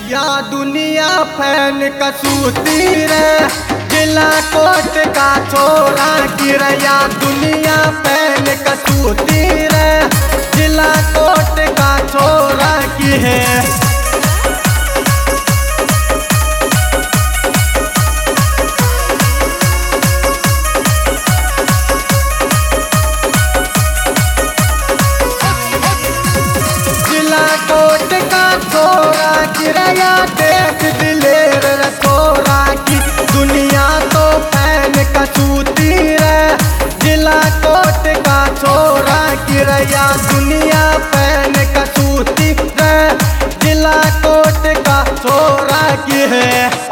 या दुनिया फैन कसूती रे जिला कोट का छोरा की रे। या दुनिया फैन कसूती रे जिला कोट का छोरा की है। कोट का छोरा गिरया देख दिलेर छोरा की दुनिया तो फैन कसूती रे जिला कोट का छोरा गिरया दुनिया फैन कसूती रे जिला कोट का छोरा की है।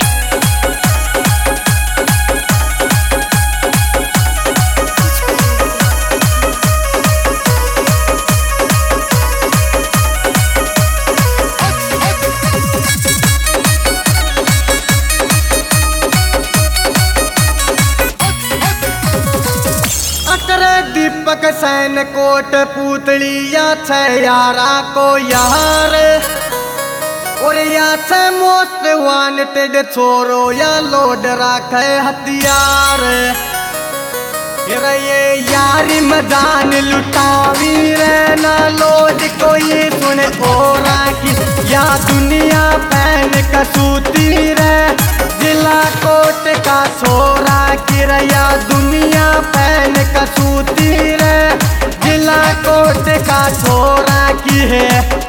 दीपक सैन कोट पुतलिया छ यारा को यार और या छ मोस्ट वांटेड छोरो या लोड राखे हथियार। ये यारी मदान लुटावी रे ना लोड कोई सुने और की। या दुनिया फैन कसूती रे जिला कोट का छोरा की रे। या दुनिया फैन कसूती रे जिला कोट का छोरा की है।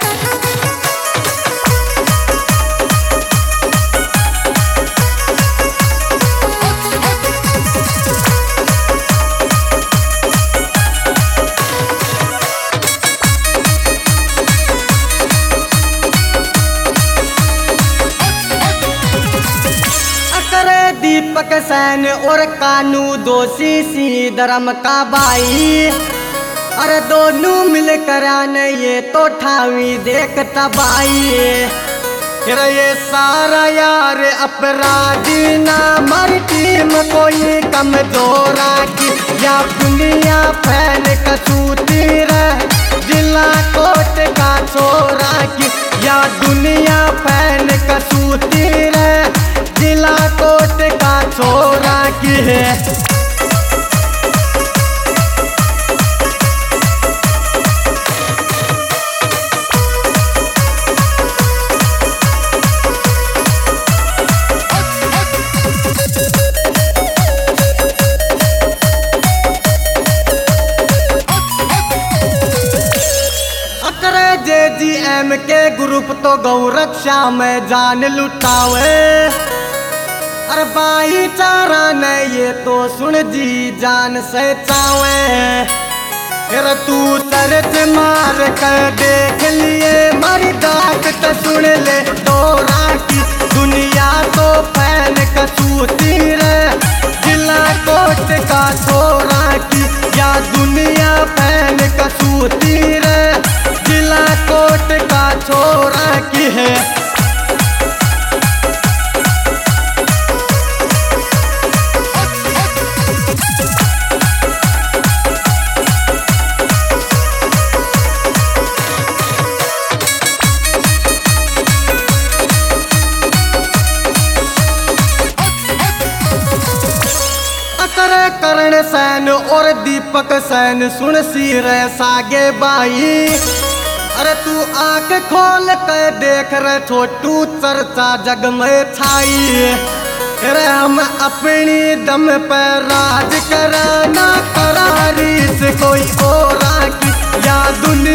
दीपक सैन और कानू दोषी सी धर्म का भाई अरे दोनों मिलकर आने ये तो ठावी देख तबाही। फिर ये सारा यार अपराधी ना हमारी टीम कोई कमजोरा की। या दुनिया फैन कसूती रे जिला कोट का छोरा की। या दुनिया फैन कसूती रे जिला कोट का छोरा की है। JGM के ग्रुप तो गौरक्षा में जान लुटावे अरे भाईचारा ने ये तो सुन जी जान से चावे। फिर तू सर्च मार कर देख लिए मारी डाक तो सुन ले तोरा की। दुनिया तो फैन कसूती रे जिला कोट का छोरा की। या दुनिया फैन कसूती रे जिला कोट का छोरा की है। करण सैन और दीपक सैन सुन सी रे सागे बाई अरे तू आंख खोल कर देख रे छोटू चर्चा जग में छाई। अरे हम अपनी दम पर राज कराना करारी से कोई और की। या दुनिया